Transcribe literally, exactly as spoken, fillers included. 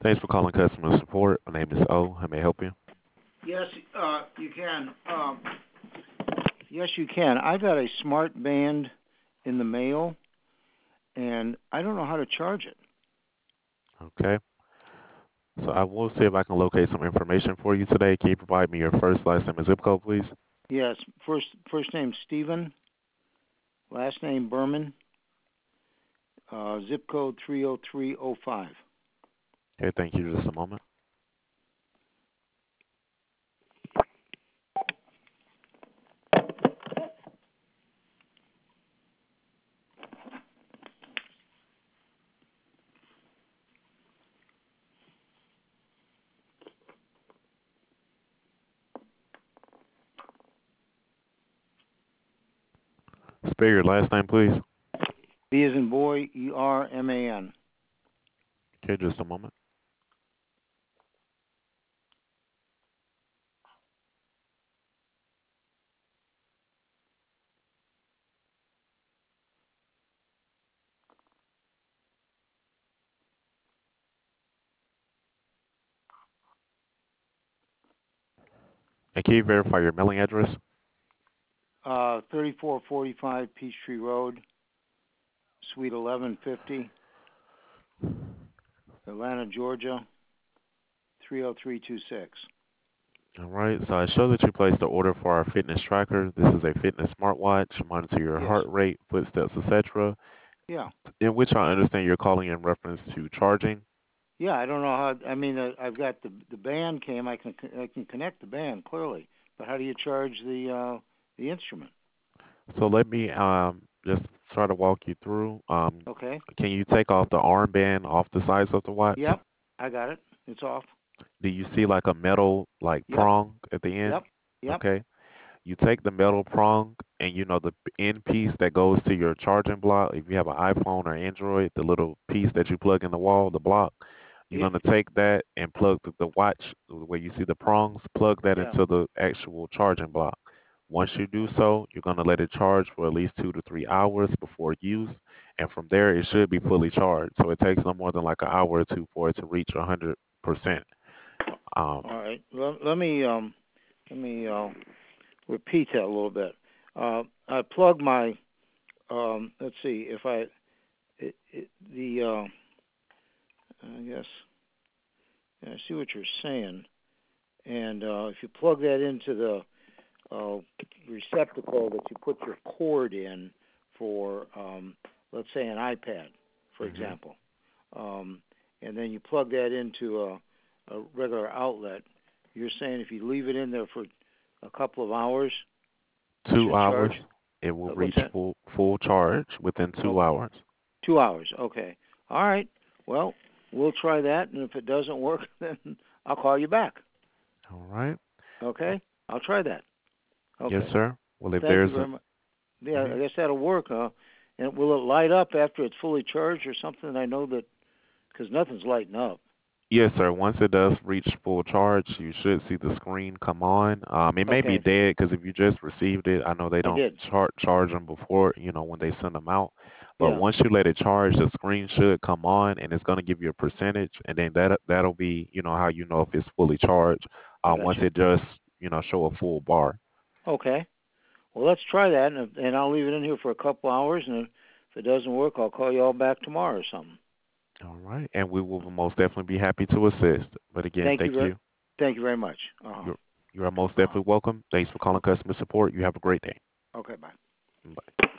Thanks for calling customer support. My name is O. How may I help you? Yes, uh, you can. Um, yes, you can. I got a smart band in the mail, and I don't know how to charge it. Okay. So I will see if I can locate some information for you today. Can you provide me your first, last name, and zip code, please? Yes, first first name Stephen, last name Berman, uh, zip code three oh three oh five. Okay, thank you. Just a moment. Spell your last name, please. B as in boy, E R M A N. Okay, just a moment. And can you verify your mailing address? Uh, thirty-four forty-five Peachtree Road, Suite eleven fifty, Atlanta, Georgia, three oh three two six. All right. So I show that you placed the order for our fitness tracker. This is a fitness smartwatch. Monitor your Yes. heart rate, footsteps, et cetera. Yeah. In which I understand you're calling in reference to charging. Yeah, I don't know how. I mean, uh, I've got the the band came. I can I can connect the band clearly, but how do you charge the uh, the instrument? So let me um just try to walk you through. Um, Okay. can you take off the armband off the sides of the watch? Yep, I got it. It's off. Do you see like a metal like Yep, prong at the end? yep, yep. Okay. You take the metal prong and you know the end piece that goes to your charging block. If you have an iPhone or Android, the little piece that you plug in the wall, the block, you're Yeah, gonna take that and plug the, the watch where you see the prongs, plug that yeah. into the actual charging block. Once you do so, you're gonna let it charge for at least two to three hours before use, and from there it should be fully charged. So it takes no more than like an hour or two for it to reach one hundred percent. Um, All right. Let, let me um let me uh, repeat that a little bit. Uh, I plug my um. Let's see if I it, it, the uh, I guess I see what you're saying. And uh, if you plug that into the uh, receptacle that you put your cord in for, um, let's say, an iPad, for mhm. example, um, and then you plug that into a, a regular outlet, you're saying if you leave it in there for a couple of hours, it Two should charge? hours, it will Uh, what's reach that? full full charge within Oh, two hours. two hours. Okay. All right. Well, we'll try that, and if it doesn't work, then I'll call you back. All right. Okay? I'll try that. Yes, Okay. sir. Well, if Thank you there's a very much. Yeah, mhm. I guess that'll work, huh? And will it light up after it's fully charged or something? I know that because nothing's lighting up. Yes, sir. Once it does reach full charge, you should see the screen come on. Um, it may be Okay, dead because if you just received it, I know they I don't did. char- charge them before, you know, when they send them out. But Yeah, once you let it charge, the screen should come on, and it's going to give you a percentage, and then that that'll be, you know, how you know if it's fully charged. I Uh, got once you. it does, you know, show a full bar. Okay. Well, let's try that, and, and I'll leave it in here for a couple hours, and if it doesn't work, I'll call you all back tomorrow or something. All right, and we will most definitely be happy to assist. But again, Thank you thank very, you. thank you very much. Uh-huh. You're you are most Uh-huh. definitely welcome. Thanks for calling Okay. customer support. You have a great day. Okay, bye. Bye.